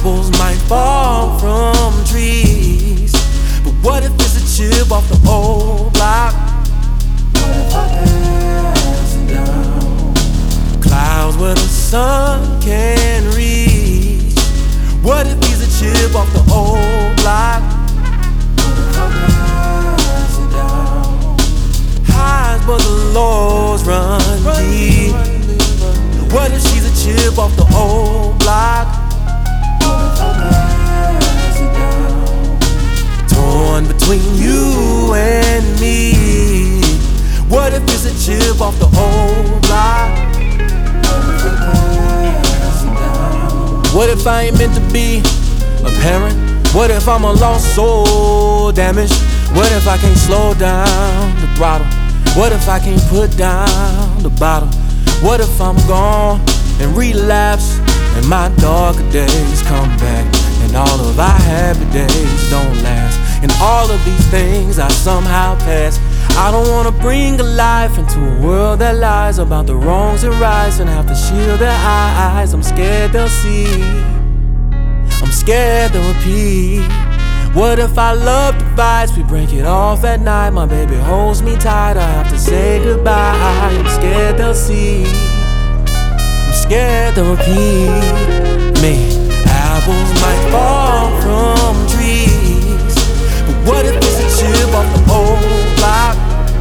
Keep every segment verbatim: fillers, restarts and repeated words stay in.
Apples might fall from trees, but what if it's a chip off the old block? What if I pass it down? Clouds where the sun can reach. What if he's a chip off the old block? What if I pass it down? Highs but the lows run deep. What if she's a chip off the old block? What if I pass it down? Torn between you and me. What if it's a chip off the old block? What if I pass it down? What if I ain't meant to be a parent? What if I'm a lost soul, damaged? What if I can't slow down the throttle? What if I can't put down the bottle? What if I'm gone and relapse and my darker days come back and all of our happy days don't last? And all of these things I somehow pass. I don't wanna bring a life into a world that lies about the wrongs that rise and have to shield their eyes. I'm scared they'll see, I'm scared they'll repeat. What if our love divides, we break it off at night? My baby holds me tight, I have to say goodbye. I'm scared they'll see, I'm scared they'll repeat me. Apples might fall from trees, but what if it's a chip off the old block?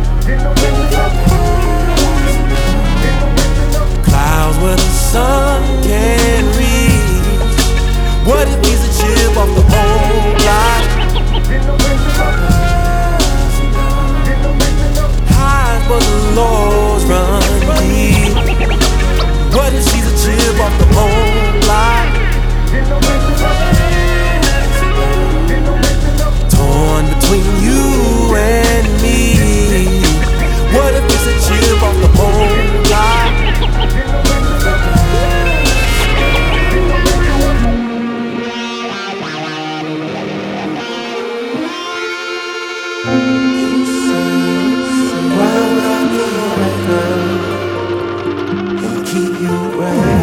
Clouds where the sun can reach. What if he's a chip off the old block? Highs but the lows run deep. What if she's a chip off the old block? Torn between you and me. What if it's a chip off the old block? Why would I be right now and keep you right?